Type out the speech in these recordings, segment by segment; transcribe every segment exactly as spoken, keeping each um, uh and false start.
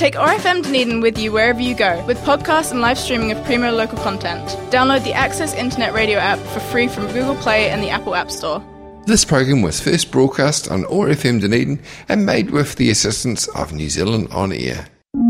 Take R F M Dunedin with you wherever you go, with podcasts and live streaming of premier local content. Download the Access Internet Radio app for free from Google Play and the Apple App Store. This program was first broadcast on R F M Dunedin and made with the assistance of New Zealand On Air.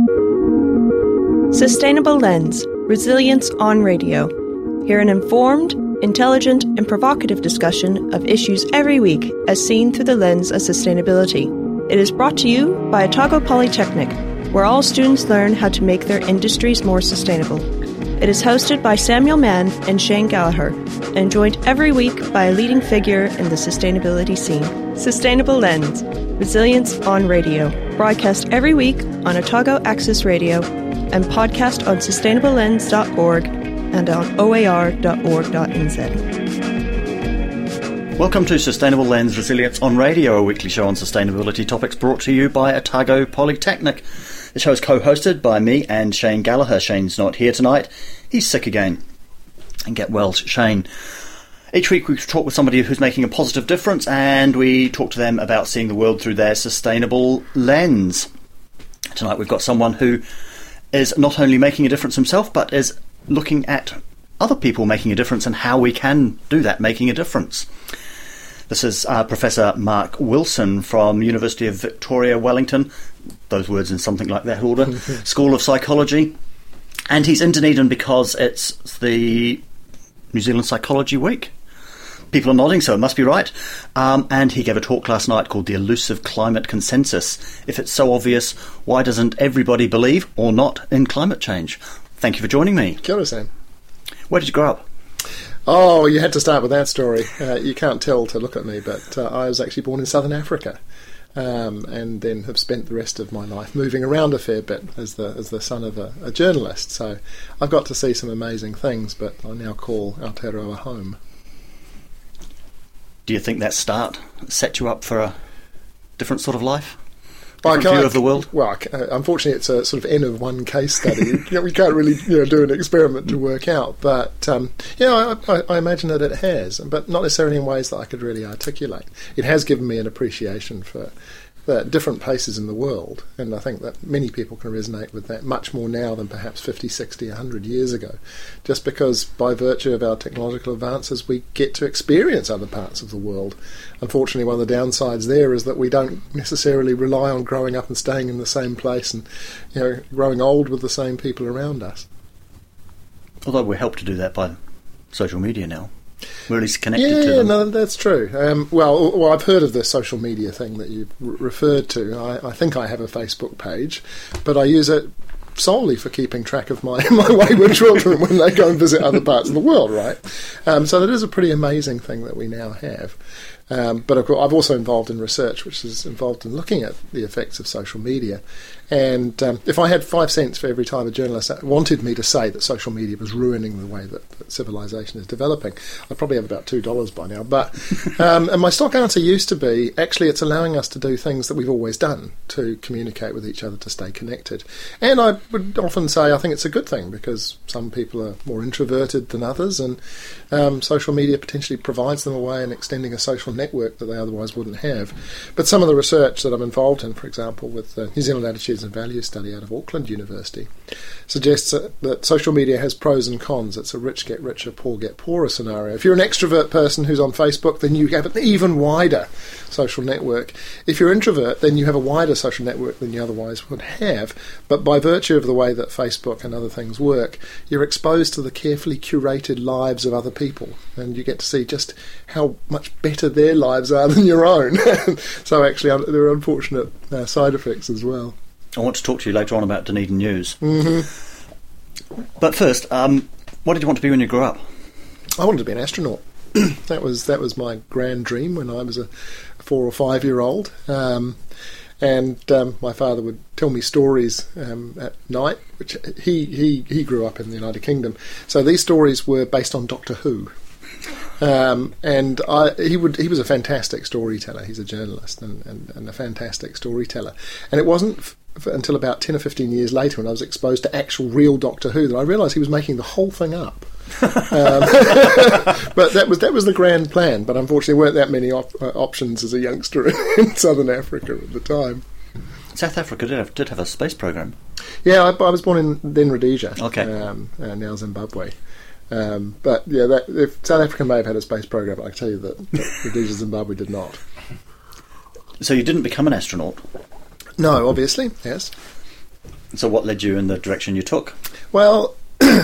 Sustainable Lens, Resilience on Radio. Hear an informed, intelligent and provocative discussion of issues every week as seen through the lens of sustainability. It is brought to you by Otago Polytechnic, where all students learn how to make their industries more sustainable. It is hosted by Samuel Mann and Shane Gallagher, and joined every week by a leading figure in the sustainability scene. Sustainable Lens, Resilience on Radio. Broadcast every week on Otago Access Radio and podcast on sustainable lens dot org and on o a r dot org dot n z. Welcome to Sustainable Lens Resilience on Radio, a weekly show on sustainability topics brought to you by Otago Polytechnic. The show is co-hosted by me and Shane Gallagher. Shane's not here tonight. He's sick again. And get well, Shane. Each week we talk with somebody who's making a positive difference, and we talk to them about seeing the world through their sustainable lens. Tonight we've got someone who is not only making a difference himself, but is looking at other people making a difference and how we can do that, making a difference. This is uh, Professor Mark Wilson from University of Victoria, Wellington, those words in something like that order, School of Psychology. And he's in Dunedin because it's the New Zealand Psychology Week. People are nodding, so it must be right. Um, and he gave a talk last night called The Elusive Climate Consensus. If it's so obvious, why doesn't everybody believe, or not, in climate change? Thank you for joining me. Kia ora, Sam. Where did you grow up? Oh, you had to start with that story. Uh, you can't tell to look at me, but uh, I was actually born in southern Africa, um, and then have spent the rest of my life moving around a fair bit as the as the son of a, a journalist. So I've got to see some amazing things, but I now call Aotearoa home. Do you think that start set you up for a different sort of life? Well, Different view of the world? Well, uh, unfortunately, it's a sort of N of one case study. you know, we can't really you know, do an experiment to work out. But, um, yeah, I, I, I imagine that it has, but not necessarily in ways that I could really articulate. It has given me an appreciation for the different places in the world, and I think that many people can resonate with that much more now than perhaps fifty, sixty, one hundred years ago, just because by virtue of our technological advances we get to experience other parts of the world. Unfortunately, one of the downsides there is that we don't necessarily rely on growing up and staying in the same place and you know growing old with the same people around us. Although we're helped to do that by social media now. We're at least connected yeah, to them. no, that's true. Um, well, well, I've heard of the social media thing that you've r- referred to. I, I think I have a Facebook page, but I use it solely for keeping track of my, my wayward children when they go and visit other parts of the world, right? Um, so that is a pretty amazing thing that we now have. Um, but of course, I've also involved in research, which is involved in looking at the effects of social media. And um, if I had five cents for every time a journalist wanted me to say that social media was ruining the way that, that civilization is developing, I'd probably have about two dollars by now. But um, and my stock answer used to be, actually, it's allowing us to do things that we've always done, to communicate with each other, to stay connected. And I would often say I think it's a good thing, because some people are more introverted than others, and um, social media potentially provides them a way in extending a social network that they otherwise wouldn't have. But some of the research that I'm involved in, for example, with the New Zealand Attitudes and Values study out of Auckland University, suggests that, that social media has pros and cons. It's a rich get richer, poor get poorer scenario. If you're an extrovert person who's on Facebook, then you have an even wider social network. If you're an introvert, then you have a wider social network than you otherwise would have. But by virtue of the way that Facebook and other things work, you're exposed to the carefully curated lives of other people, and you get to see just how much better their lives are than your own. So actually, there are unfortunate uh, side effects as well. I want to talk to you later on about Dunedin News. Mm-hmm. But first, um, what did you want to be when you grew up? I wanted to be an astronaut. that was that was my grand dream when I was a four or five year old. Um, and um, my father would tell me stories um, at night, which he, he, he grew up in the United Kingdom. So these stories were based on Doctor Who. Um, and I, he would he was a fantastic storyteller. He's a journalist and, and, and a fantastic storyteller. And it wasn't f- f- until about ten or fifteen years later, when I was exposed to actual real Doctor Who, that I realised he was making the whole thing up. um, but that was that was the grand plan. But unfortunately, there weren't that many op- uh, options as a youngster in southern Africa at the time. South Africa did have, did have a space program. Yeah, I, I was born in then Rhodesia. Okay. Um, uh, now Zimbabwe. Um, but yeah, that, if South Africa may have had a space program, I can tell you that, that Rhodesia, Zimbabwe did not. So you didn't become an astronaut? No, obviously, yes. So what led you in the direction you took? Well,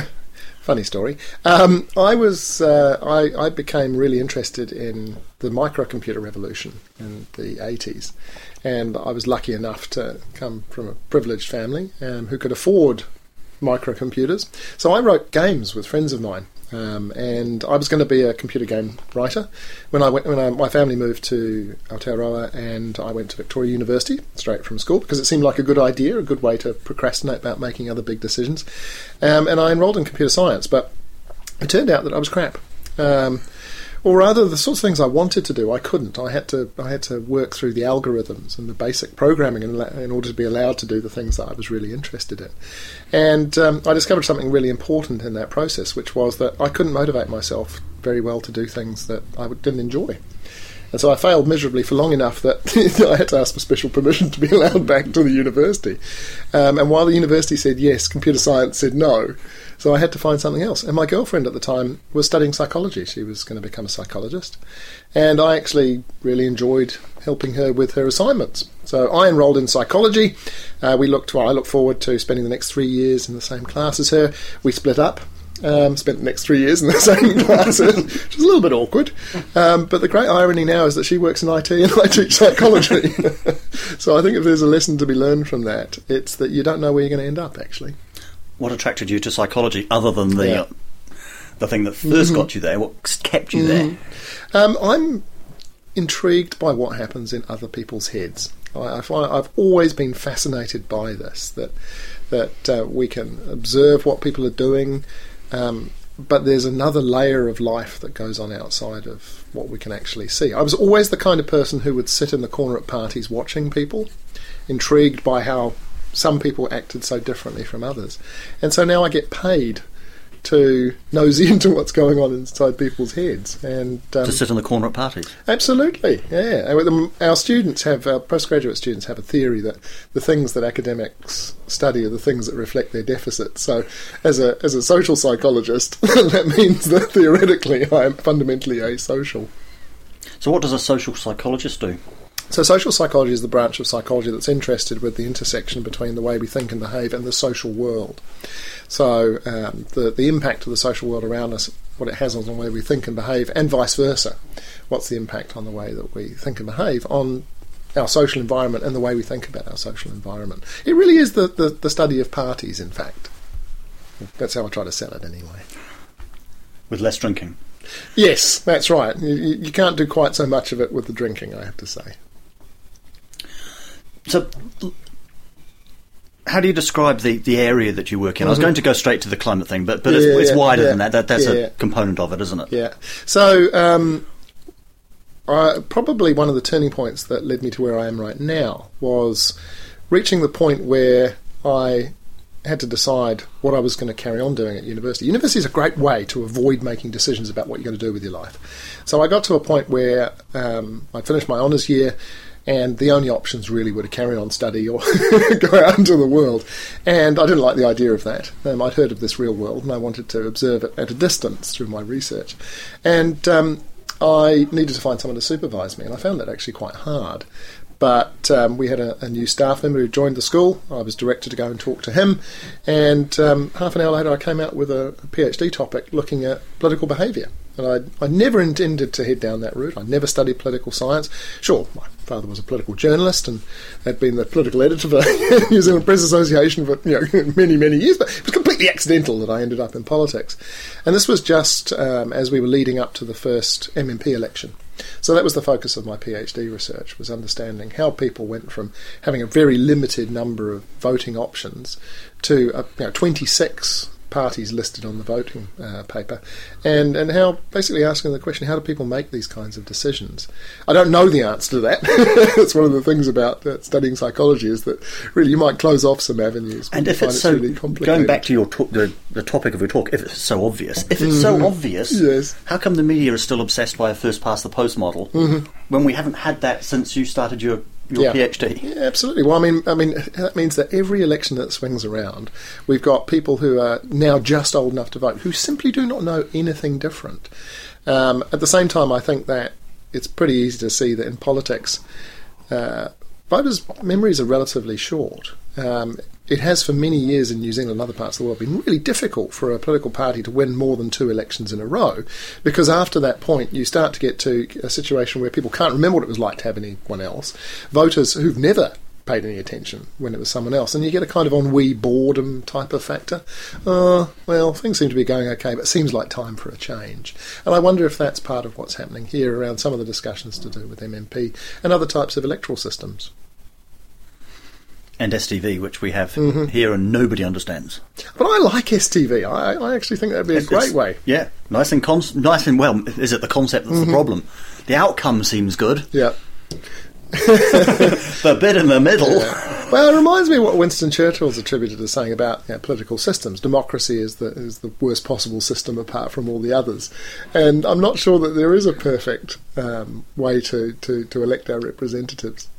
funny story. Um, I was uh, I, I became really interested in the microcomputer revolution in the eighties, and I was lucky enough to come from a privileged family um, who could afford microcomputers. So I wrote games with friends of mine, um, and I was going to be a computer game writer. When I went, when I, my family moved to Aotearoa, and I went to Victoria University straight from school because it seemed like a good idea, a good way to procrastinate about making other big decisions. Um, and I enrolled in computer science, but it turned out that I was crap. Um, or rather, the sorts of things I wanted to do, I couldn't. I had to I had to work through the algorithms and the basic programming in, in order to be allowed to do the things that I was really interested in. And um, I discovered something really important in that process, which was that I couldn't motivate myself very well to do things that I didn't enjoy. And so I failed miserably for long enough that I had to ask for special permission to be allowed back to the university. Um, and while the university said yes, computer science said no. So I had to find something else. And my girlfriend at the time was studying psychology. She was going to become a psychologist. And I actually really enjoyed helping her with her assignments. So I enrolled in psychology. Uh, we looked. Well, I look forward to spending the next three years in the same class as her. We split up. Um, spent the next three years in the same classes, which was a little bit awkward. Um, but the great irony now is that she works in I T and I teach psychology. So I think if there's a lesson to be learned from that, it's that you don't know where you're going to end up, actually. What attracted you to psychology, other than the Yeah. uh, the thing that 1st mm-hmm. got you there? What kept you mm-hmm. there? Um, I'm intrigued by what happens in other people's heads. I, I find I've always been fascinated by this, that that uh, we can observe what people are doing, um, but there's another layer of life that goes on outside of what we can actually see. I was always the kind of person who would sit in the corner at parties watching people, intrigued by how some people acted so differently from others. And so now I get paid to nosy into what's going on inside people's heads. And um, to sit in the corner at parties? Absolutely, yeah. Our students have, our postgraduate students have a theory that the things that academics study are the things that reflect their deficits. So as a as a social psychologist, that means that theoretically I'm fundamentally asocial. So what does a social psychologist do? So social psychology is the branch of psychology that's interested with the intersection between the way we think and behave and the social world. So um, the, the impact of the social world around us, what it has on the way we think and behave, and vice versa. What's the impact on the way that we think and behave on our social environment and the way we think about our social environment? It really is the, the, the study of parties, in fact. That's how I try to sell it anyway. With less drinking? Yes, that's right. You, you can't do quite so much of it with the drinking, I have to say. So, how do you describe the, the area that you work in? Mm-hmm. I was going to go straight to the climate thing, but, but yeah, it's, it's yeah, wider yeah, than that. that that's yeah. a component of it, isn't it? Yeah. So, um, I, probably one of the turning points that led me to where I am right now was reaching the point where I had to decide what I was going to carry on doing at university. University is a great way to avoid making decisions about what you're going to do with your life. So I got to a point where um, I'd finished my honours year, and the only options really were to carry on study or go out into the world. And I didn't like the idea of that. Um, I'd heard of this real world, and I wanted to observe it at a distance through my research. And um, I needed to find someone to supervise me, and I found that actually quite hard. But um, we had a, a new staff member who joined the school. I was directed to go and talk to him. And um, half an hour later, I came out with a, a PhD topic looking at political behaviour. And I I never intended to head down that route. I never studied political science. Sure, my father was a political journalist and had been the political editor for the New Zealand Press Association for you know, many, many years, but it was completely accidental that I ended up in politics. And this was just um, as we were leading up to the first M M P election. So that was the focus of my PhD research, was understanding how people went from having a very limited number of voting options to uh, you know, twenty-six parties listed on the voting uh, paper, and, and how basically asking the question, how do people make these kinds of decisions? I don't know the answer to that. That's one of the things about uh, studying psychology, is that really you might close off some avenues. And if it's so, really going back to your talk, the, the topic of your talk, if it's so obvious, if it's mm-hmm. so obvious, yes. how come the media is still obsessed by a first past the post model mm-hmm. when we haven't had that since you started your your yeah. PhD. Yeah, absolutely. Well, I mean, I mean, that means that every election that swings around, we've got people who are now just old enough to vote who simply do not know anything different. Um, at the same time, I think that it's pretty easy to see that in politics, uh, voters' memories are relatively short. Um, it has for many years in New Zealand and other parts of the world been really difficult for a political party to win more than two elections in a row, because after that point you start to get to a situation where people can't remember what it was like to have anyone else, voters who've never paid any attention when it was someone else, and you get a kind of ennui, boredom type of factor. Uh, well, things seem to be going okay, but it seems like time for a change. And I wonder if that's part of what's happening here around some of the discussions to do with M M P and other types of electoral systems. And S T V, which we have mm-hmm. here and nobody understands. But I like S T V. I, I actually think that would be a it's, great it's, way. Yeah, nice and con- nice and well. Is it the concept that's mm-hmm. the problem? The outcome seems good. Yeah. The bit in the middle. Yeah. Well, it reminds me of what Winston Churchill's attributed as saying about you know, political systems. Democracy is the is the worst possible system apart from all the others. And I'm not sure that there is a perfect um, way to, to, to elect our representatives.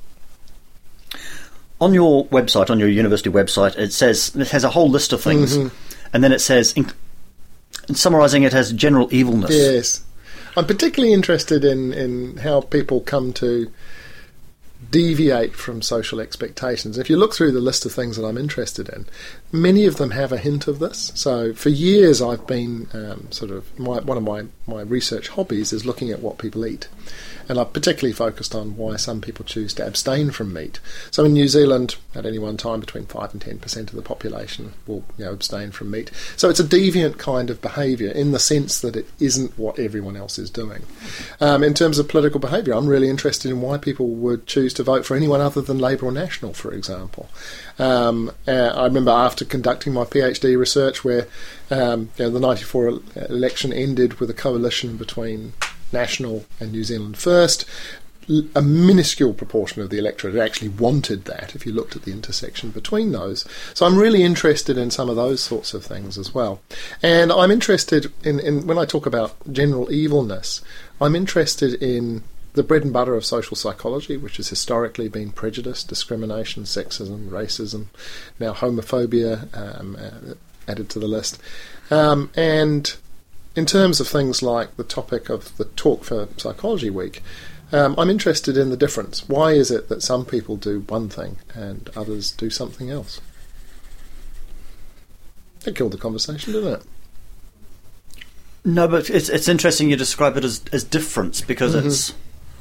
On your website, on your university website, it says it has a whole list of things, mm-hmm. and then it says, in, in summarising it as general evilness. Yes. I'm particularly interested in, in how people come to deviate from social expectations. If you look through the list of things that I'm interested in, many of them have a hint of this. So for years I've been um, sort of, my, one of my, my research hobbies is looking at what people eat. And I've particularly focused on why some people choose to abstain from meat. So in New Zealand, at any one time, between five and ten percent of the population will you know, abstain from meat. So it's a deviant kind of behaviour in the sense that it isn't what everyone else is doing. Um, in terms of political behaviour, I'm really interested in why people would choose to vote for anyone other than Labour or National, for example. Um, uh, I remember after conducting my PhD research where um, you know, the ninety-four election ended with a coalition between National and New Zealand First. A minuscule proportion of the electorate actually wanted that if you looked at the intersection between those. So I'm really interested in some of those sorts of things as well. And I'm interested in, in when I talk about general evilness, I'm interested in the bread and butter of social psychology, which has historically been prejudice, discrimination, sexism, racism, now homophobia um, uh, added to the list. Um, and in terms of things like the topic of the talk for Psychology Week, um, I'm interested in the difference. Why is it that some people do one thing and others do something else? It killed the conversation, didn't it? No, but it's it's interesting you describe it as, as difference, because mm-hmm. it's...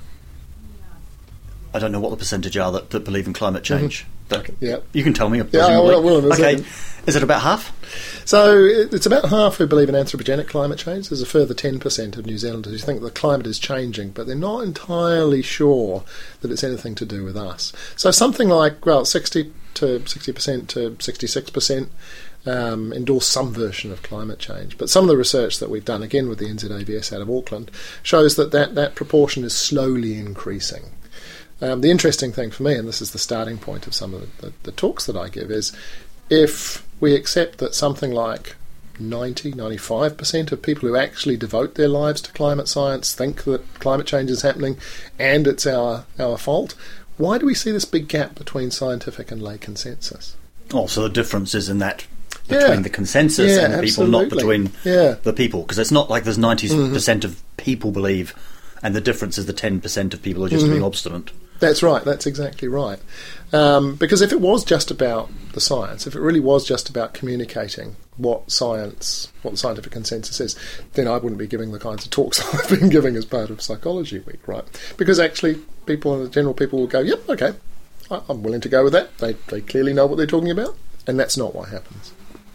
I don't know what the percentage are that, that believe in climate change. Mm-hmm. But yeah. You can tell me. Yeah, I will, I will in a okay. second. Is it about half? So it's about half who believe in anthropogenic climate change. There's a further ten percent of New Zealanders who think the climate is changing, but they're not entirely sure that it's anything to do with us. So something like, well, sixty to sixty percent to sixty-six percent um, endorse some version of climate change. But some of the research that we've done, again with the N Z A V S out of Auckland, shows that that, that proportion is slowly increasing. Um, the interesting thing for me, and this is the starting point of some of the, the, the talks that I give, is if we accept that something like ninety, ninety-five percent of people who actually devote their lives to climate science think that climate change is happening and it's our, our fault, why do we see this big gap between scientific and lay consensus? Oh, so the difference is in that between yeah. the consensus yeah, and the people, absolutely. not between yeah. the people. Because it's not like there's ninety percent mm-hmm. of people believe and the difference is the ten percent of people are just mm-hmm. being obstinate. That's right, that's exactly right. Um, because if it was just about the science, if it really was just about communicating what science, what the scientific consensus is, then I wouldn't be giving the kinds of talks I've been giving as part of Psychology Week, right? Because actually people, the general people will go, yep, okay, I'm willing to go with that. They, they clearly know what they're talking about, and that's not what happens.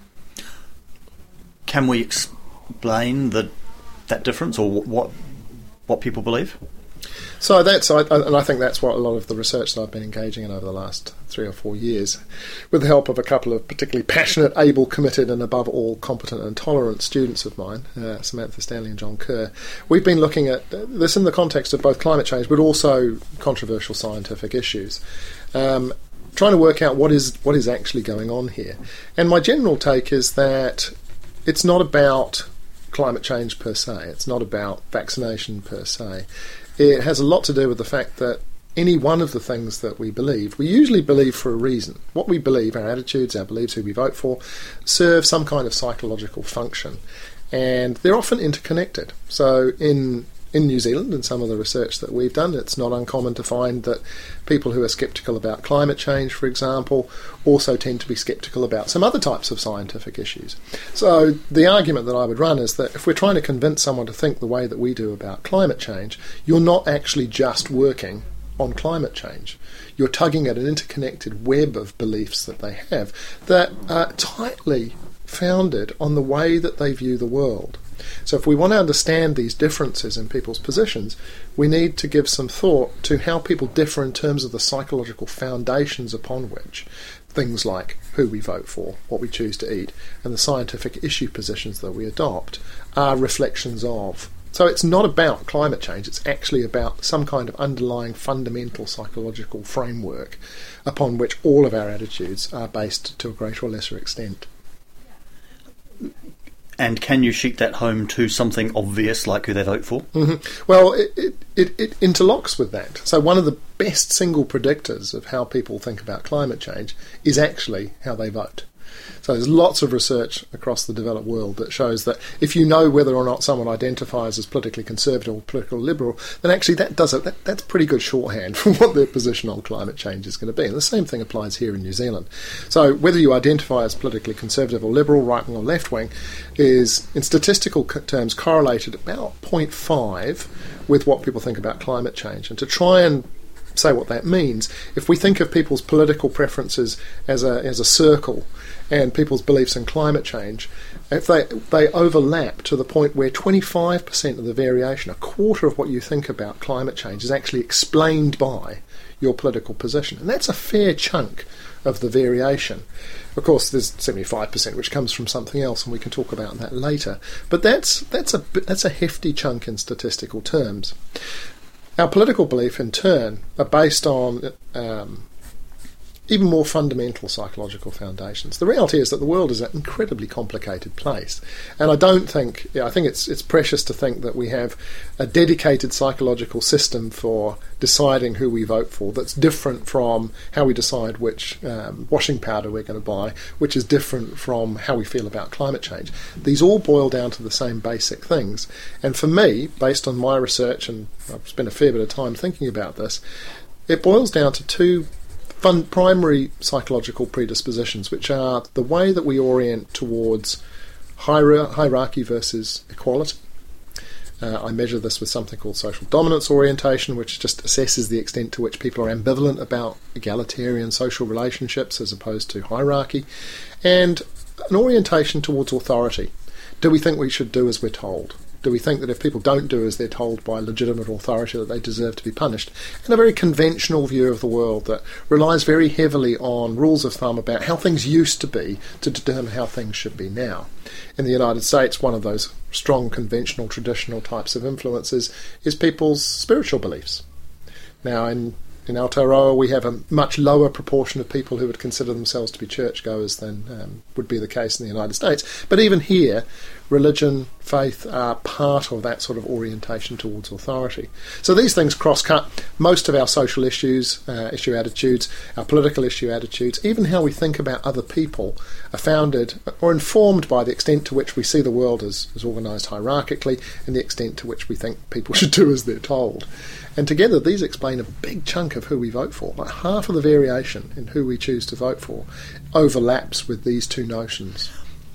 Can we explain the, that difference, or what what people believe? So that's, I, and I think that's what a lot of the research that I've been engaging in over the last three or four years, with the help of a couple of particularly passionate, able, committed, and above all competent and tolerant students of mine, uh, Samantha Stanley and John Kerr, we've been looking at this in the context of both climate change, but also controversial scientific issues, um, trying to work out what is what is actually going on here. And my general take is that it's not about climate change per se. It's not about vaccination per se. It has a lot to do with the fact that any one of the things that we believe, we usually believe for a reason. What we believe, our attitudes, our beliefs, who we vote for, serve some kind of psychological function. And they're often interconnected. So in in New Zealand, in some of the research that we've done, it's not uncommon to find that people who are sceptical about climate change, for example, also tend to be sceptical about some other types of scientific issues. So the argument that I would run is that if we're trying to convince someone to think the way that we do about climate change, you're not actually just working on climate change. You're tugging at an interconnected web of beliefs that they have that are tightly founded on the way that they view the world. So if we want to understand these differences in people's positions, we need to give some thought to how people differ in terms of the psychological foundations upon which things like who we vote for, what we choose to eat, and the scientific issue positions that we adopt are reflections of. So it's not about climate change, it's actually about some kind of underlying fundamental psychological framework upon which all of our attitudes are based to a greater or lesser extent. And can you sheet that home to something obvious like who they vote for? Mm-hmm. Well, it, it, it, it interlocks with that. So one of the best single predictors of how people think about climate change is actually how they vote. So there's lots of research across the developed world that shows that if you know whether or not someone identifies as politically conservative or political liberal, then actually that does it. That, that's pretty good shorthand for what their position on climate change is going to be. And the same thing applies here in New Zealand. So whether you identify as politically conservative or liberal, right-wing or left-wing, is in statistical terms correlated about zero point five with what people think about climate change. And to try and say what that means, if we think of people's political preferences as a as a circle and people's beliefs in climate change, if they they overlap to the point where twenty-five percent of the variation, a quarter of what you think about climate change, is actually explained by your political position. And that's a fair chunk of the variation. Of course, there's seventy-five percent which comes from something else, and we can talk about that later. But that's that's a that's a hefty chunk in statistical terms. Our political belief, in turn, are based on um, even more fundamental psychological foundations. The reality is that the world is an incredibly complicated place, and I don't think, yeah, I think it's it's precious to think that we have a dedicated psychological system for deciding who we vote for that's different from how we decide which um, washing powder we're going to buy, which is different from how we feel about climate change. These all boil down to the same basic things, and for me, based on my research, and I've spent a fair bit of time thinking about this, it boils down to two fun primary psychological predispositions, which are the way that we orient towards hier- hierarchy versus equality. Uh, I measure this with something called social dominance orientation, which just assesses the extent to which people are ambivalent about egalitarian social relationships as opposed to hierarchy, and an orientation towards authority. Do we think we should do as we're told? Do we think that if people don't do as they're told by legitimate authority that they deserve to be punished? And a very conventional view of the world that relies very heavily on rules of thumb about how things used to be to determine how things should be now. In the United States, one of those strong conventional traditional types of influences is people's spiritual beliefs. Now, in In Aotearoa, we have a much lower proportion of people who would consider themselves to be churchgoers than um, would be the case in the United States. But even here, religion, faith are part of that sort of orientation towards authority. So these things cross-cut most of our social issues, uh, issue attitudes, our political issue attitudes, even how we think about other people are founded or informed by the extent to which we see the world as, as organised hierarchically and the extent to which we think people should do as they're told. And together these explain a big chunk of who we vote for. Like half of the variation in who we choose to vote for overlaps with these two notions.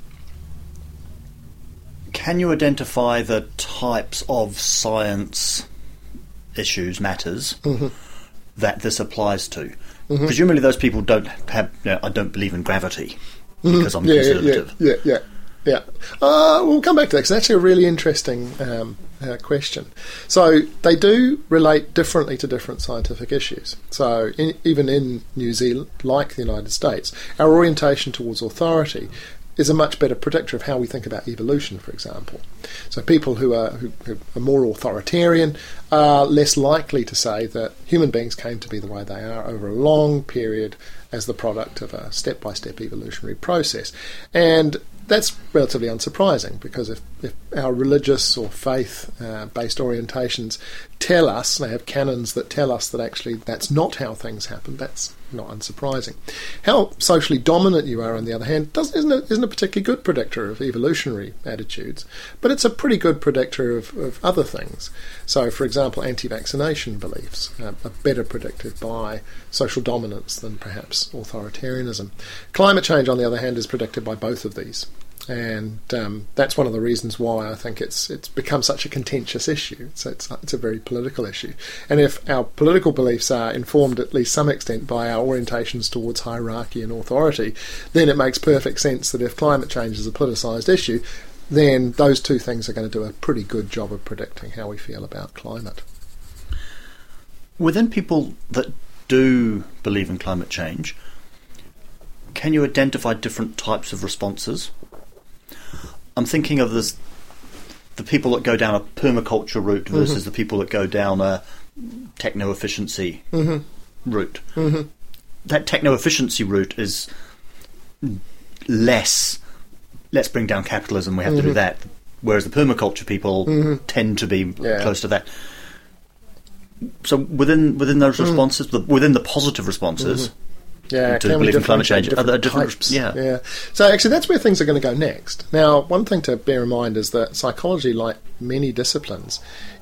Can you identify the types of science issues, matters, mm-hmm. that this applies to? Mm-hmm. Presumably those people don't have, you know, I don't believe in gravity because mm-hmm. I'm yeah, conservative. Yeah, yeah, yeah. Yeah, uh, we'll come back to that because it's actually a really interesting um, uh, question. So they do relate differently to different scientific issues. So in, even in New Zealand, like the United States, our orientation towards authority is a much better predictor of how we think about evolution, for example. So people who are, who, who are more authoritarian are less likely to say that human beings came to be the way they are over a long period as the product of a step-by-step evolutionary process. And that's relatively unsurprising, because if, if our religious or faith-based uh, orientations tell us, they have canons that tell us that actually that's not how things happen, that's not unsurprising. How socially dominant you are, on the other hand, doesn't, isn't, a, isn't a particularly good predictor of evolutionary attitudes, but it's a pretty good predictor of, of other things. So, for example, anti-vaccination beliefs uh, are better predicted by social dominance than perhaps authoritarianism. Climate change, on the other hand, is predicted by both of these. And um, that's one of the reasons why I think it's it's become such a contentious issue. So it's it's a very political issue. And if our political beliefs are informed at least some extent by our orientations towards hierarchy and authority, then it makes perfect sense that if climate change is a politicised issue, then those two things are going to do a pretty good job of predicting how we feel about climate. Within people that do believe in climate change, can you identify different types of responses? I'm thinking of this, the people that go down a permaculture route versus mm-hmm. the people that go down a techno-efficiency mm-hmm. route. Mm-hmm. That techno-efficiency route is less, let's bring down capitalism, we have mm-hmm. to do that, whereas the permaculture people mm-hmm. tend to be yeah. close to that. So within within those responses, mm-hmm. the, within the positive responses... Mm-hmm. Yeah, to believe in climate change. Different Are different types? Yeah. yeah. So actually that's where things are going to go next. Now, one thing to bear in mind is that psychology, like many disciplines,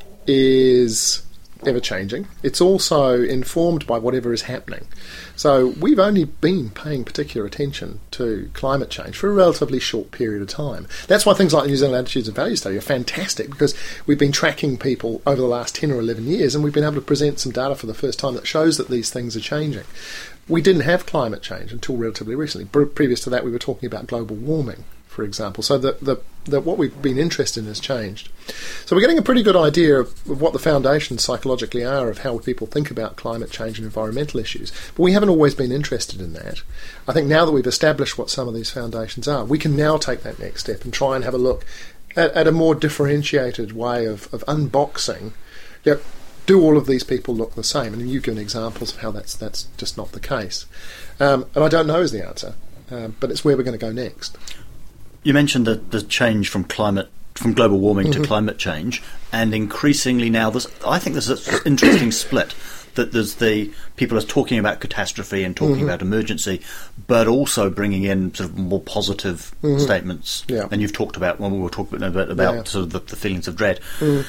is ever-changing. It's also informed by whatever is happening. So we've only been paying particular attention to climate change for a relatively short period of time. That's why things like the New Zealand Attitudes and Values Study are fantastic, because we've been tracking people over the last ten or eleven years, and we've been able to present some data for the first time that shows that these things are changing. We didn't have climate change until relatively recently. Pre- previous to that, we were talking about global warming, for example. So that the, the, what we've been interested in has changed. So we're getting a pretty good idea of, of what the foundations psychologically are of how people think about climate change and environmental issues. But we haven't always been interested in that. I think now that we've established what some of these foundations are, we can now take that next step and try and have a look at, at a more differentiated way of, of unboxing. Yep. Do all of these people look the same? And you've given examples of how that's that's just not the case. Um, and I don't know is the answer, uh, but it's where we're going to go next. You mentioned the, the change from climate, from global warming mm-hmm. to climate change, and increasingly now there's, I think there's an interesting split. That there's the people are talking about catastrophe and talking mm-hmm. about emergency, but also bringing in sort of more positive mm-hmm. statements. Yeah. And you've talked about, when we were talking a bit about yeah. sort of the, the feelings of dread. Mm.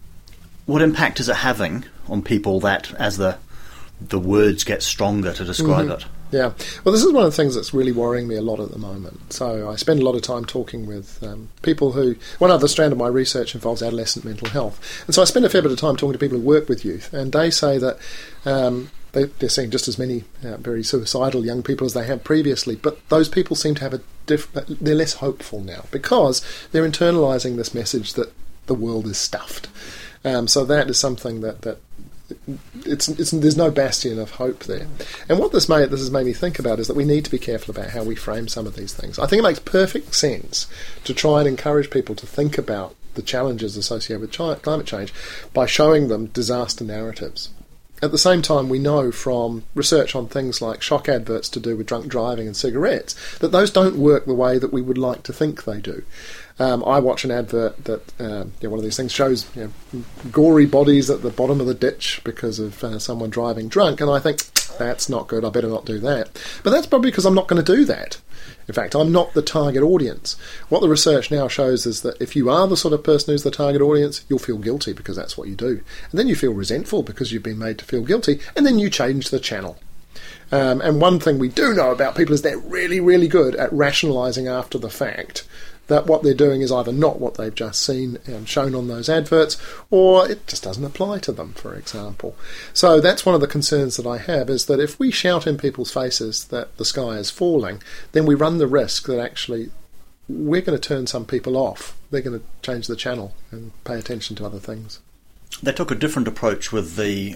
What impact is it having on people that, as the the words get stronger to describe mm-hmm. it? Yeah. Well, this is one of the things that's really worrying me a lot at the moment. So I spend a lot of time talking with um, people who... One other strand of my research involves adolescent mental health. And so I spend a fair bit of time talking to people who work with youth, and they say that um, they, they're seeing just as many uh, very suicidal young people as they have previously, but those people seem to have a... Diff- they're less hopeful now, because they're internalising this message that the world is stuffed. Um, so that is something that, that it's, it's there's no bastion of hope there. And what this made this has made me think about is that we need to be careful about how we frame some of these things. I think it makes perfect sense to try and encourage people to think about the challenges associated with chi- climate change by showing them disaster narratives. At the same time, we know from research on things like shock adverts to do with drunk driving and cigarettes that those don't work the way that we would like to think they do. Um, I watch an advert that, uh, you know, one of these things shows you know, gory bodies at the bottom of the ditch because of uh, someone driving drunk, and I think, that's not good, I better not do that. But that's probably because I'm not going to do that. In fact, I'm not the target audience. What the research now shows is that if you are the sort of person who's the target audience, you'll feel guilty because that's what you do. And then you feel resentful because you've been made to feel guilty, and then you change the channel. Um, and one thing we do know about people is they're really, really good at rationalising after the fact that what they're doing is either not what they've just seen and shown on those adverts, or it just doesn't apply to them, for example. So that's one of the concerns that I have, is that if we shout in people's faces that the sky is falling, then we run the risk that actually we're going to turn some people off. They're going to change the channel and pay attention to other things. They took a different approach with the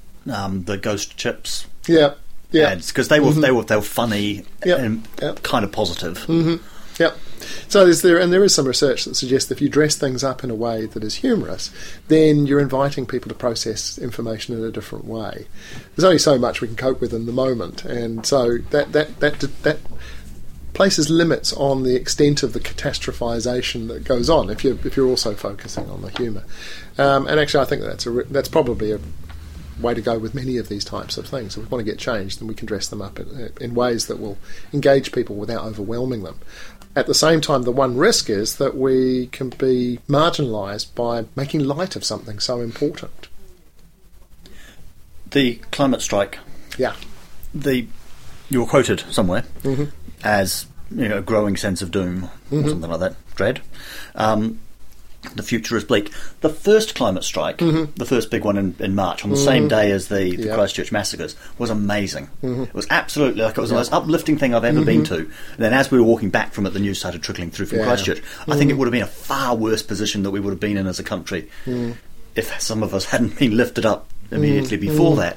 um, the ghost chips yeah, yeah. ads, because they were, mm-hmm. they were they were funny yeah. and yeah. kind of positive. Mm-hmm. Yep. So there's there, and there is some research that suggests that if you dress things up in a way that is humorous, then you're inviting people to process information in a different way. There's only so much we can cope with in the moment, and so that that that that places limits on the extent of the catastrophisation that goes on if you if you're also focusing on the humour. Um, and actually, I think that's a re- that's probably a way to go with many of these types of things. If we want to get change, then we can dress them up in, in ways that will engage people without overwhelming them. At the same time, the one risk is that we can be marginalised by making light of something so important. The climate strike. Yeah. The you were quoted somewhere mm-hmm. as, you know, a growing sense of doom or mm-hmm. something like that, dread. Um, the future is bleak. The first climate strike, mm-hmm. the first big one in, in March, on the mm-hmm. same day as the, the yeah. Christchurch massacres, was amazing. Mm-hmm. It was absolutely, like, it was yeah. the most uplifting thing I've ever mm-hmm. been to. And then as we were walking back from it, the news started trickling through from yeah. Christchurch. Mm-hmm. I think it would have been a far worse position that we would have been in as a country mm. if some of us hadn't been lifted up immediately mm-hmm. before that.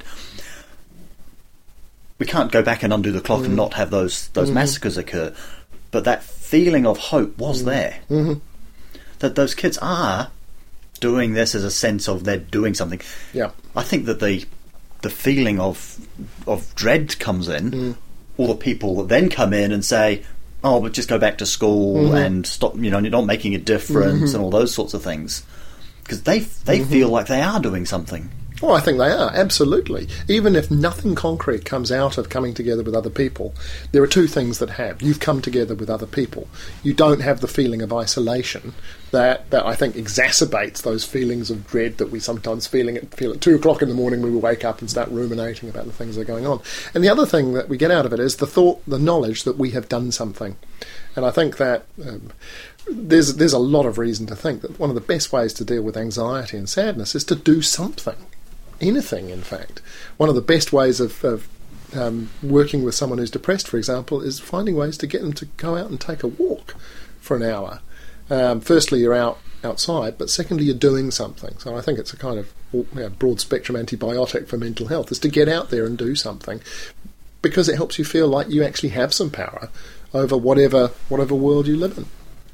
We can't go back and undo the clock mm. and not have those, those mm-hmm. massacres occur. But that feeling of hope was mm-hmm. there. Mm-hmm. That those kids are doing this as a sense of they're doing something. Yeah. I think that the the feeling of of dread comes in, mm. all the people that then come in and say, oh, but just go back to school mm-hmm. and stop, you know, you're not making a difference mm-hmm. and all those sorts of things. Because they, they mm-hmm. feel like they are doing something. Oh, I think they are, absolutely. Even if nothing concrete comes out of coming together with other people, there are two things that have. You've come together with other people. You don't have the feeling of isolation that, that I think exacerbates those feelings of dread that we sometimes feeling at, feel at two o'clock in the morning when we wake up and start ruminating about the things that are going on. And the other thing that we get out of it is the thought, the knowledge that we have done something. And I think that... Um, There's there's a lot of reason to think that one of the best ways to deal with anxiety and sadness is to do something. Anything, in fact. One of the best ways of, of um, working with someone who's depressed, for example, is finding ways to get them to go out and take a walk for an hour. Um, firstly, you're out outside, but secondly, you're doing something. So I think it's a kind of you know, broad-spectrum antibiotic for mental health, is to get out there and do something, because it helps you feel like you actually have some power over whatever whatever world you live in.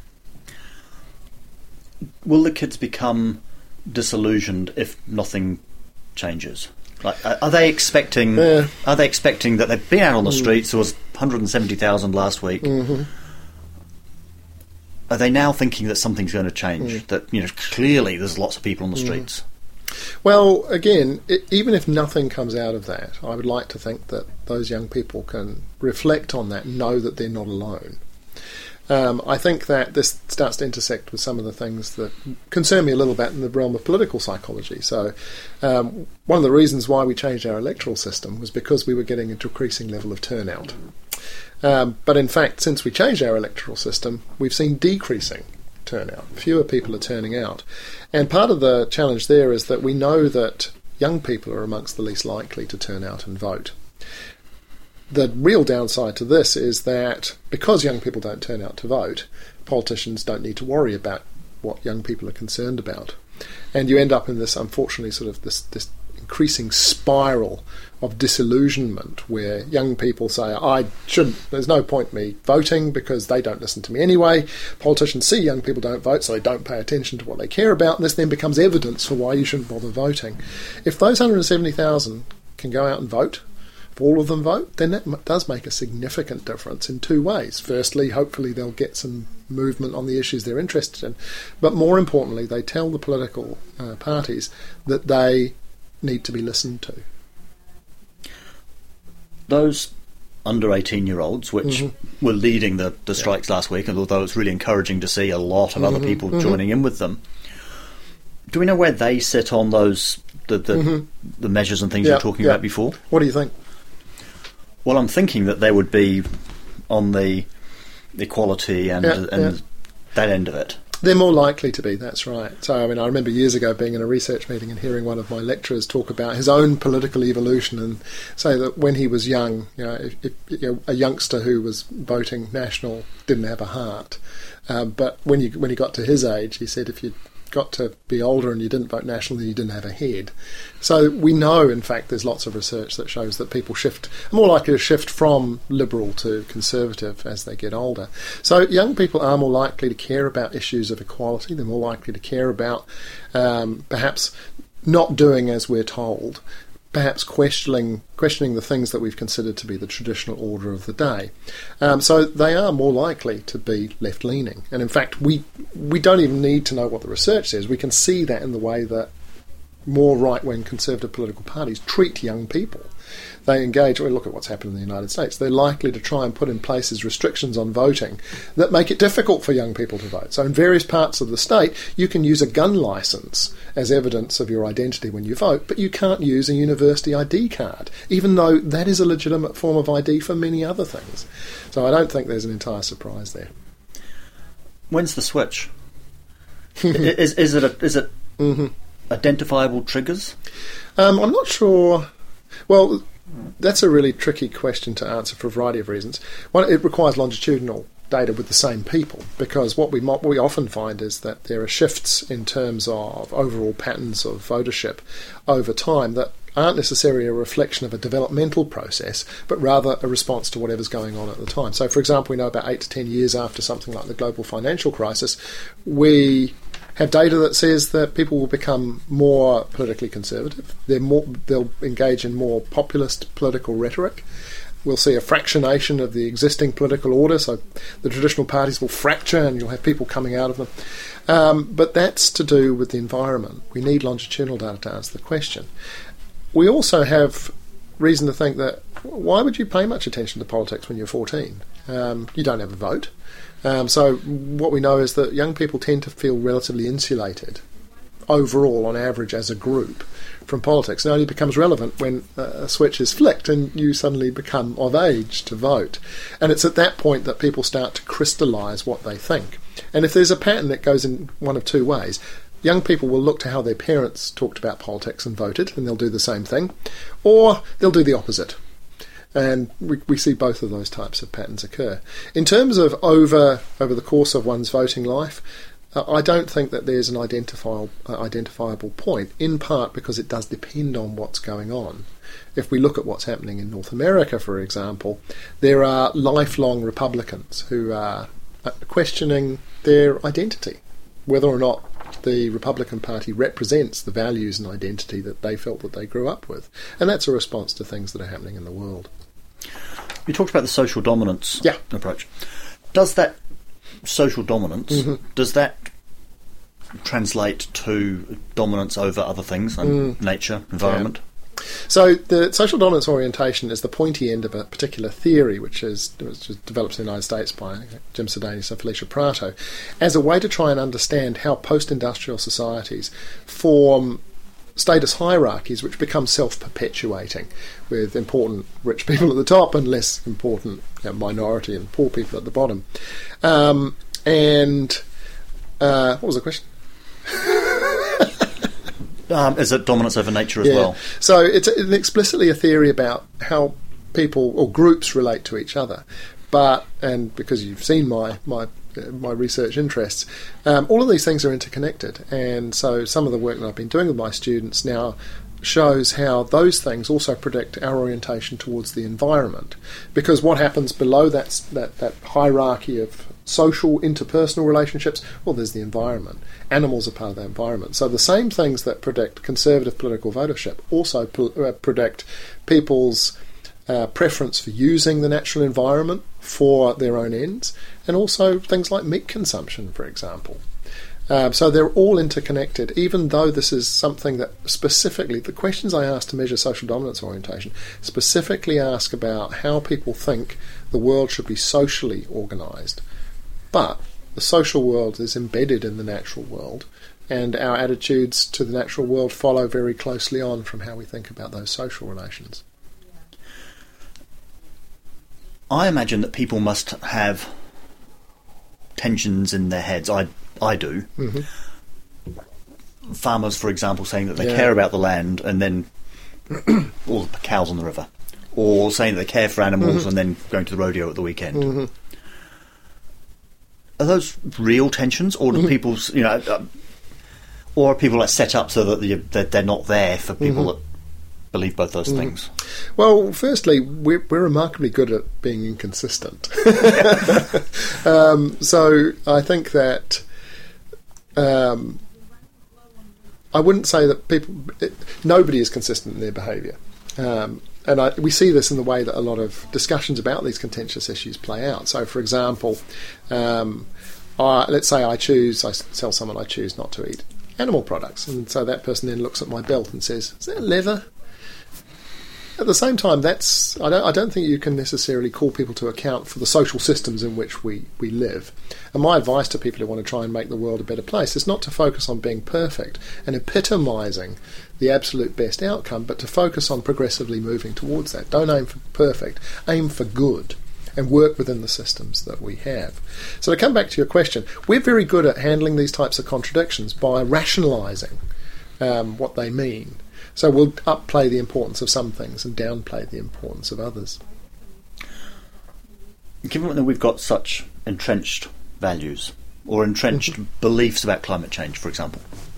Will the kids become disillusioned if nothing changes? Like, are they expecting? Uh, are they expecting that they've been out on the streets? There was one hundred seventy thousand last week. Mm-hmm. Are they now thinking that something's going to change? Mm. That, you know, clearly there's lots of people on the streets. Mm. Well, again, it, even if nothing comes out of that, I would like to think that those young people can reflect on that and know that they're not alone. Um, I think that this starts to intersect with some of the things that concern me a little bit in the realm of political psychology. So um, one of the reasons why we changed our electoral system was because we were getting a decreasing level of turnout. Um, but in fact, since we changed our electoral system, we've seen decreasing turnout. Fewer people are turning out. And part of the challenge there is that we know that young people are amongst the least likely to turn out and vote. The real downside to this is that because young people don't turn out to vote, politicians don't need to worry about what young people are concerned about. And you end up in this, unfortunately, sort of this, this increasing spiral of disillusionment where young people say, I shouldn't, there's no point me voting because they don't listen to me anyway. Politicians see young people don't vote, so they don't pay attention to what they care about, and this then becomes evidence for why you shouldn't bother voting. If those one hundred seventy thousand can go out and vote, if all of them vote, then that does make a significant difference in two ways. Firstly, hopefully they'll get some movement on the issues they're interested in. But more importantly, they tell the political uh, parties that they need to be listened to. Those under eighteen-year-olds, which mm-hmm. were leading the, the strikes yeah. last week, and although it's really encouraging to see a lot of mm-hmm. other people mm-hmm. joining in with them, do we know where they sit on those the the, mm-hmm. the measures and things yeah. you were talking yeah. about before? What do you think? Well, I'm thinking that they would be on the equality and yeah, and yeah. that end of it. They're more likely to be, that's right. So, I mean, I remember years ago being in a research meeting and hearing one of my lecturers talk about his own political evolution and say that when he was young, you know, if, if, you know a youngster who was voting National didn't have a heart. Um, but when you when he got to his age, he said if you got to be older and you didn't vote National, then you didn't have a head. So we know, in fact, there's lots of research that shows that people shift, are more likely to shift from Liberal to Conservative as they get older. So young people are more likely to care about issues of equality. They're more likely to care about um, perhaps not doing as we're told, perhaps questioning questioning the things that we've considered to be the traditional order of the day. Um, so they are more likely to be left-leaning. And in fact, we we don't even need to know what the research says. We can see that in the way that more right-wing conservative political parties treat young people. They engage, well, look at what's happened in the United States. They're likely to try and put in places restrictions on voting that make it difficult for young people to vote. So in various parts of the state, you can use a gun licence as evidence of your identity when you vote, but you can't use a university I D card, even though that is a legitimate form of I D for many other things. So I don't think there's an entire surprise there. When's the switch? is, is it, a, is it mm-hmm. identifiable triggers? Um, I'm not sure. Well, that's a really tricky question to answer for a variety of reasons. One, it requires longitudinal data with the same people, because what we what we often find is that there are shifts in terms of overall patterns of votership over time that aren't necessarily a reflection of a developmental process, but rather a response to whatever's going on at the time. So, for example, we know about eight to ten years after something like the global financial crisis, we have data that says that people will become more politically conservative. They're more, they'll engage in more populist political rhetoric. We'll see a fractionation of the existing political order, so the traditional parties will fracture and you'll have people coming out of them. Um, but that's to do with the environment. We need longitudinal data to answer the question. We also have reason to think that why would you pay much attention to politics when you're fourteen? Um, you don't have a vote. Um, so what we know is that young people tend to feel relatively insulated overall, on average, as a group from politics. It only becomes relevant when a switch is flicked and you suddenly become of age to vote. And it's at that point that people start to crystallise what they think. And if there's a pattern that goes in one of two ways, young people will look to how their parents talked about politics and voted, and they'll do the same thing, or they'll do the opposite. And we, we see both of those types of patterns occur. In terms of over over the course of one's voting life, uh, I don't think that there's an identifiable, uh, identifiable point, in part because it does depend on what's going on. If we look at what's happening in North America, for example, there are lifelong Republicans who are questioning their identity, whether or not the Republican Party represents the values and identity that they felt that they grew up with. And that's a response to things that are happening in the world. You talked about the social dominance yeah. approach. Does that social dominance, mm-hmm. does that translate to dominance over other things, like mm. nature, environment? Yeah. So the social dominance orientation is the pointy end of a particular theory which is, which is developed in the United States by Jim Sedanis and Felicia Prato as a way to try and understand how post-industrial societies form status hierarchies which become self-perpetuating, with important rich people at the top and less important, you know, minority and poor people at the bottom. Um, and uh, what was the question? Um, is it dominance over nature as yeah. well? So it's an explicitly a theory about how people or groups relate to each other. But, and because you've seen my my my research interests, um, all of these things are interconnected. And so some of the work that I've been doing with my students now shows how those things also predict our orientation towards the environment. Because what happens below that, that, that hierarchy of social, interpersonal relationships, well, there's the environment. Animals are part of that environment. So the same things that predict conservative political votership also pl- uh, predict people's uh, preference for using the natural environment for their own ends, and also things like meat consumption, for example. Um, so they're all interconnected, even though this is something that specifically, the questions I ask to measure social dominance orientation specifically ask about how people think the world should be socially organised. But the social world is embedded in the natural world, and our attitudes to the natural world follow very closely on from how we think about those social relations. I imagine that people must have tensions in their heads. I I do. Mm-hmm. Farmers, for example, saying that they yeah. care about the land and then all the cows on the river, or saying that they care for animals mm-hmm. and then going to the rodeo at the weekend. Mm-hmm. Are those real tensions, or do mm-hmm. people's, you know, uh, Or are people like set up so that the, that they're not there for people mm-hmm. that believe both those mm. things? Well, firstly, we're, we're remarkably good at being inconsistent. um, so I think that um, I wouldn't say that people... It, nobody is consistent in their behaviour. Um, and I, we see this in the way that a lot of discussions about these contentious issues play out. So, for example, um, I, let's say I choose, I tell someone I choose not to eat animal products, and so that person then looks at my belt and says, "Is that leather?" At the same time, that's I don't I don't think you can necessarily call people to account for the social systems in which we, we live. And my advice to people who want to try and make the world a better place is not to focus on being perfect and epitomising the absolute best outcome, but to focus on progressively moving towards that. Don't aim for perfect, aim for good, and work within the systems that we have. So to come back to your question, we're very good at handling these types of contradictions by rationalising um, what they mean. So we'll upplay the importance of some things and downplay the importance of others. Given that we've got such entrenched values or entrenched mm-hmm. beliefs about climate change, for example,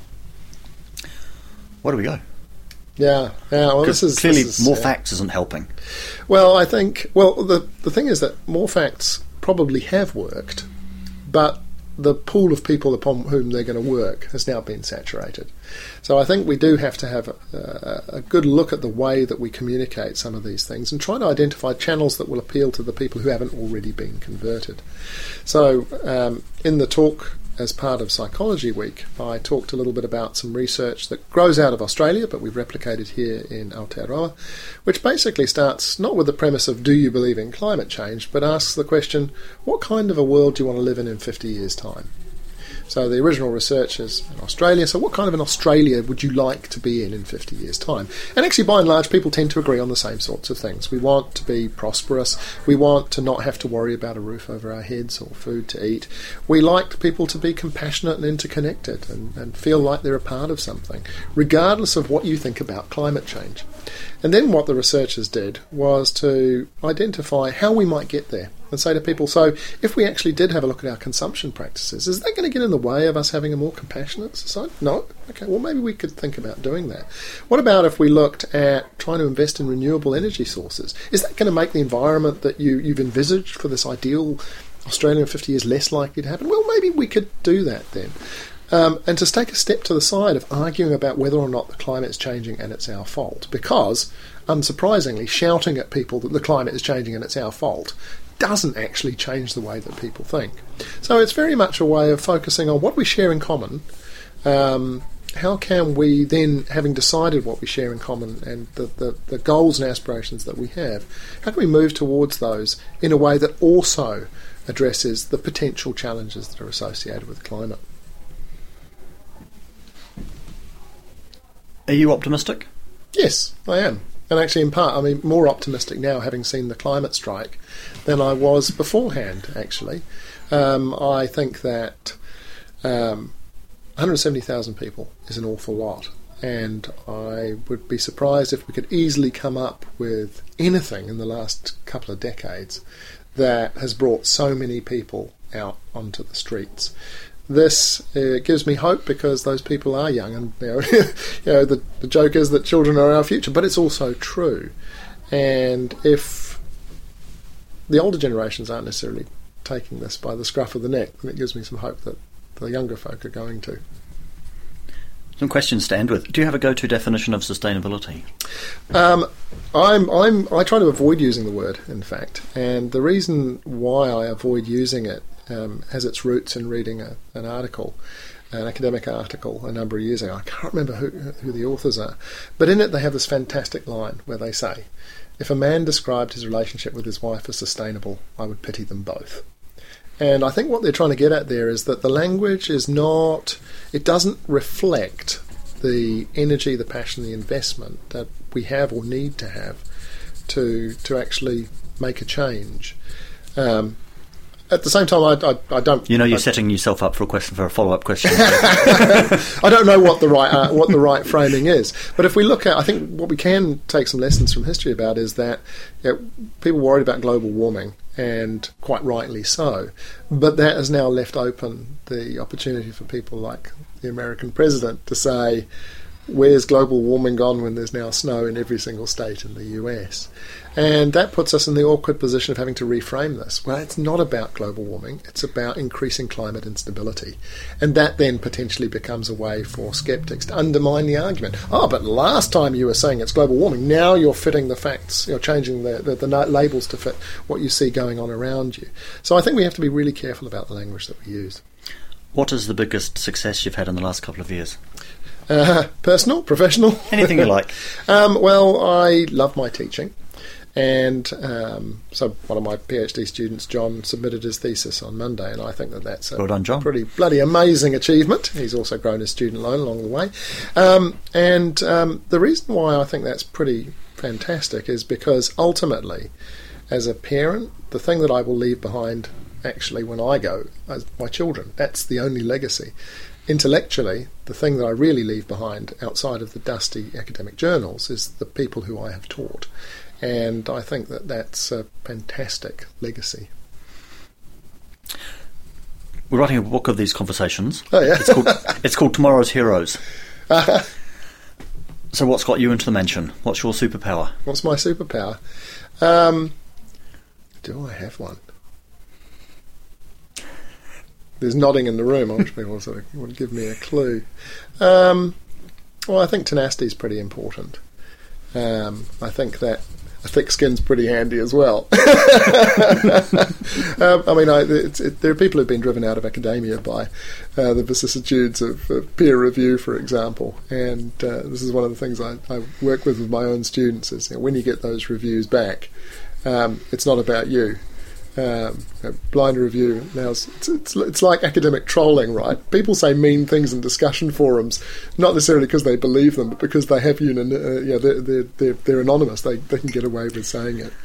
where do we go? Yeah, yeah. Well, this is clearly this is, more yeah. facts isn't helping. Well, I think. Well, the the thing is that more facts probably have worked, but the pool of people upon whom they're going to work has now been saturated. So I think we do have to have a, a good look at the way that we communicate some of these things and try to identify channels that will appeal to the people who haven't already been converted. So um, in the talk as part of Psychology Week, I talked a little bit about some research that grows out of Australia, but we've replicated here in Aotearoa, which basically starts not with the premise of do you believe in climate change, but asks the question, what kind of a world do you want to live in in fifty years' time? So the original research is in Australia. So what kind of an Australia would you like to be in in fifty years' time? And actually, by and large, people tend to agree on the same sorts of things. We want to be prosperous. We want to not have to worry about a roof over our heads or food to eat. We like people to be compassionate and interconnected and, and feel like they're a part of something, regardless of what you think about climate change. And then what the researchers did was to identify how we might get there and say to people, so if we actually did have a look at our consumption practices, is that going to get in the way of us having a more compassionate society? No? Okay, well maybe we could think about doing that. What about if we looked at trying to invest in renewable energy sources? Is that going to make the environment that you, you've envisaged for this ideal Australia in fifty years less likely to happen? Well, maybe we could do that then. Um, and to take a step to the side of arguing about whether or not the climate's changing and it's our fault, because, unsurprisingly, shouting at people that the climate is changing and it's our fault doesn't actually change the way that people think. So it's very much a way of focusing on what we share in common. Um, how can we then, having decided what we share in common and the, the, the goals and aspirations that we have, how can we move towards those in a way that also addresses the potential challenges that are associated with climate? Are you optimistic? Yes, I am. And actually, in part, I mean, more optimistic now, having seen the climate strike, than I was beforehand, actually. Um, I think that um, one hundred seventy thousand people is an awful lot. And I would be surprised if we could easily come up with anything in the last couple of decades that has brought so many people out onto the streets. This uh, gives me hope because those people are young, and you know, you know the, the joke is that children are our future, but it's also true. And if the older generations aren't necessarily taking this by the scruff of the neck, then it gives me some hope that the younger folk are going to. Some questions to end with. Do you have a go-to definition of sustainability? Um, I'm, I'm, I try to avoid using the word, in fact, and the reason why I avoid using it Um, has its roots in reading a, an article, an academic article a number of years ago. I can't remember who, who the authors are, but in it they have this fantastic line where they say, if a man described his relationship with his wife as sustainable, I would pity them both. And I think what they're trying to get at there is that the language is not, it doesn't reflect the energy, the passion, the investment that we have or need to have to to actually make a change. Um, At the same time, I, I, I don't. You know, you're I, setting yourself up for a question for a follow-up question. I don't know what the right uh, what the right framing is, but if we look at, I think what we can take some lessons from history about is that you know, people worried about global warming and quite rightly so. But that has now left open the opportunity for people like the American president to say, where's global warming gone when there's now snow in every single state in the U S? And that puts us in the awkward position of having to reframe this. Well, it's not about global warming, it's about increasing climate instability. And that then potentially becomes a way for sceptics to undermine the argument. Oh, but last time you were saying it's global warming, now you're fitting the facts, you're changing the, the, the labels to fit what you see going on around you. So I think we have to be really careful about the language that we use. What is the biggest success you've had in the last couple of years? Uh, personal, professional? Anything you like. um, well, I love my teaching. And um, so one of my PhD students, John, submitted his thesis on Monday, and I think that that's a well done, John. pretty bloody amazing achievement. He's also grown his student loan along the way. Um, and um, the reason why I think that's pretty fantastic is because ultimately, as a parent, the thing that I will leave behind actually when I go is my children. That's the only legacy. Intellectually, the thing that I really leave behind outside of the dusty academic journals is the people who I have taught. And I think that that's a fantastic legacy. We're writing a book of these conversations. Oh, yeah? It's called, it's called Tomorrow's Heroes. Uh-huh. So what's got you into the mansion? What's your superpower? What's my superpower? Um, do I have one? There's nodding in the room. I wish people sort of would give me a clue. Um, well, I think tenacity is pretty important. Um, I think that a thick skin's pretty handy as well. um, I mean, I, it's, it, there are people who've been driven out of academia by uh, the vicissitudes of, of peer review, for example. And uh, this is one of the things I, I work with with my own students is, you know, when you get those reviews back, um, it's not about you. Um, you know, blind review now it's, it's it's like academic trolling, right? People say mean things in discussion forums, not necessarily because they believe them, but because they have you know, uh, yeah, they're, they're they're they're anonymous. They they can get away with saying it.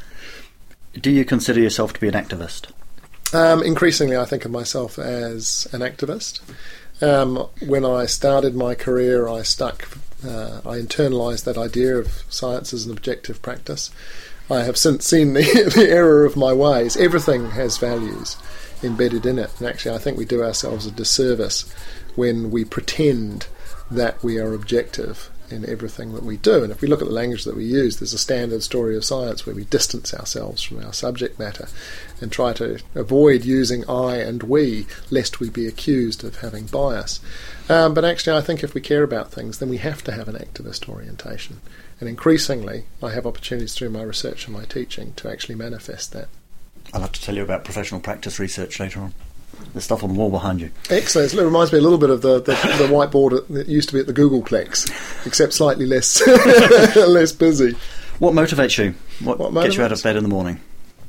Do you consider yourself to be an activist? Um, increasingly, I think of myself as an activist. Um, when I started my career, I stuck, uh, I internalised that idea of science as an objective practice. I have since seen the, the error of my ways. Everything has values embedded in it. And actually, I think we do ourselves a disservice when we pretend that we are objective in everything that we do. And if we look at the language that we use, there's a standard story of science where we distance ourselves from our subject matter and try to avoid using I and we, lest we be accused of having bias. Um, but actually, I think if we care about things, then we have to have an activist orientation. And increasingly, I have opportunities through my research and my teaching to actually manifest that. I'll have to tell you about professional practice research later on. The stuff on the wall behind you. Excellent. It reminds me a little bit of the, the, the whiteboard that used to be at the Googleplex, except slightly less less busy. What motivates you? What, what gets motivates? you out of bed in the morning?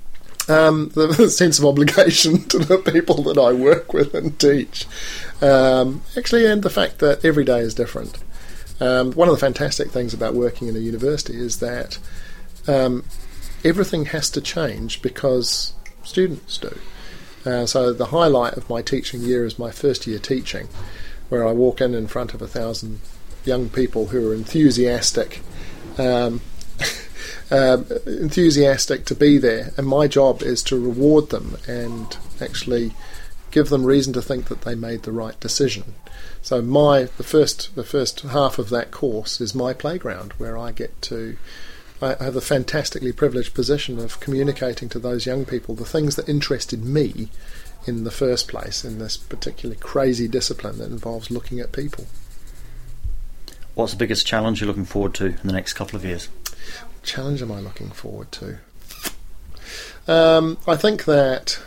Um, the, the sense of obligation to the people that I work with and teach. Um, actually, and the fact that every day is different. Um, one of the fantastic things about working in a university is that um, everything has to change because students do. Uh, so the highlight of my teaching year is my first year teaching, where I walk in in front of a thousand young people who are enthusiastic, um, uh, enthusiastic to be there, and my job is to reward them and actually give them reason to think that they made the right decision. So my the first the first half of that course is my playground, where I get to I have the fantastically privileged position of communicating to those young people the things that interested me in the first place in this particularly crazy discipline that involves looking at people. What's the biggest challenge you're looking forward to in the next couple of years? What challenge am I looking forward to? Um, I think that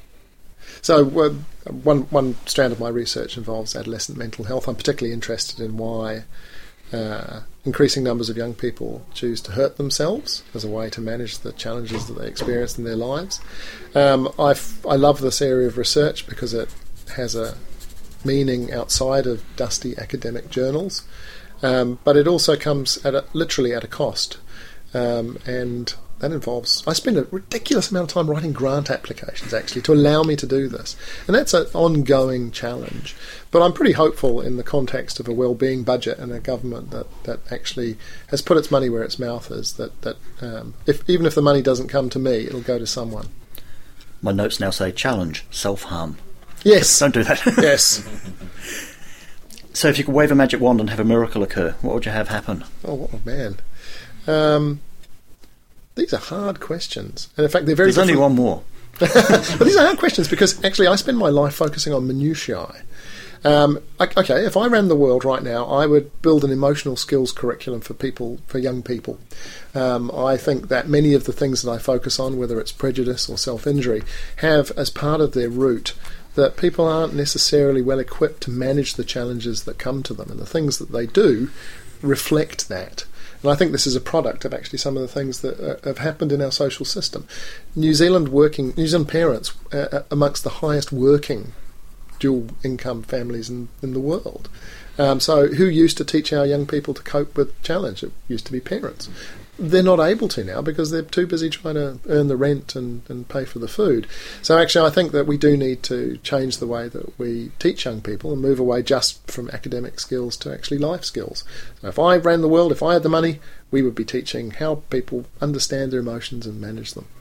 So uh, one one strand of my research involves adolescent mental health. I'm particularly interested in why uh, increasing numbers of young people choose to hurt themselves as a way to manage the challenges that they experience in their lives. Um, I've, I love this area of research because it has a meaning outside of dusty academic journals, um, but it also comes at a, literally at a cost, um, and that involves, I spend a ridiculous amount of time writing grant applications, actually, to allow me to do this. And that's an ongoing challenge. But I'm pretty hopeful in the context of a well-being budget and a government that, that actually has put its money where its mouth is, that, that um, if even if the money doesn't come to me, it'll go to someone. My notes now say challenge, self-harm. Yes. Don't do that. Yes. So if you could wave a magic wand and have a miracle occur, what would you have happen? Oh, oh man. Um, these are hard questions. And in fact, they're very There's only different. one more. But these are hard questions because actually I spend my life focusing on minutiae. Um, okay, if I ran the world right now, I would build an emotional skills curriculum for people, for young people. Um, I think that many of the things that I focus on, whether it's prejudice or self-injury, have as part of their root that people aren't necessarily well equipped to manage the challenges that come to them, and the things that they do reflect that. And I think this is a product of actually some of the things that uh, have happened in our social system. New Zealand working, New Zealand parents uh, amongst the highest working dual income families in, in the world. Um, so who used to teach our young people to cope with challenge? It used to be parents. They're not able to now because they're too busy trying to earn the rent and, and pay for the food. So actually I think that we do need to change the way that we teach young people and move away just from academic skills to actually life skills. So if I ran the world, if I had the money, we would be teaching how people understand their emotions and manage them.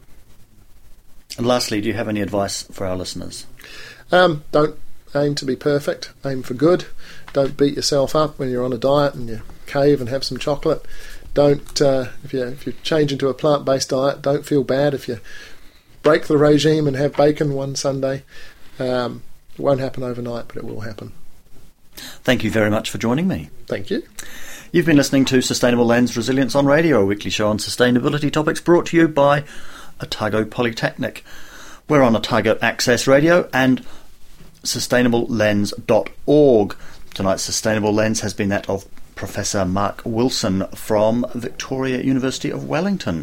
And lastly, do you have any advice for our listeners? Um, don't aim to be perfect, aim for good. Don't beat yourself up when you're on a diet and you cave and have some chocolate. Don't uh, if you if you change into a plant-based diet, don't feel bad if you break the regime and have bacon one Sunday. Um, it won't happen overnight, but it will happen. Thank you very much for joining me. Thank you. You've been listening to Sustainable Lens Resilience on Radio, a weekly show on sustainability topics brought to you by Otago Polytechnic. We're on Otago Access Radio and sustainable lens dot org. Tonight's Sustainable Lens has been that of Professor Mark Wilson from Victoria University of Wellington.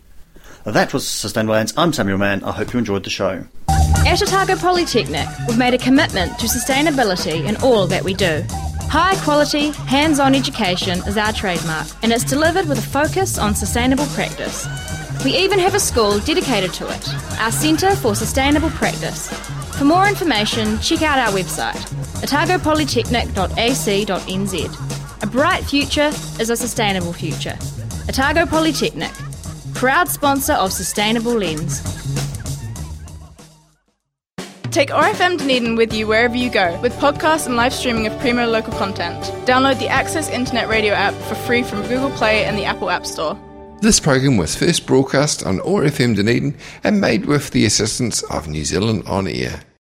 That was Sustainable Lens. I'm Samuel Mann. I hope you enjoyed the show. At Otago Polytechnic, we've made a commitment to sustainability in all that we do. High quality, hands-on education is our trademark, and it's delivered with a focus on sustainable practice. We even have a school dedicated to it, our Centre for Sustainable Practice. For more information, check out our website, otago polytechnic dot a c dot n z. A bright future is a sustainable future. Otago Polytechnic, proud sponsor of Sustainable Lens. Take O R F M Dunedin with you wherever you go with podcasts and live streaming of premier local content. Download the Access Internet Radio app for free from Google Play and the Apple App Store. This programme was first broadcast on O R F M Dunedin and made with the assistance of New Zealand On Air.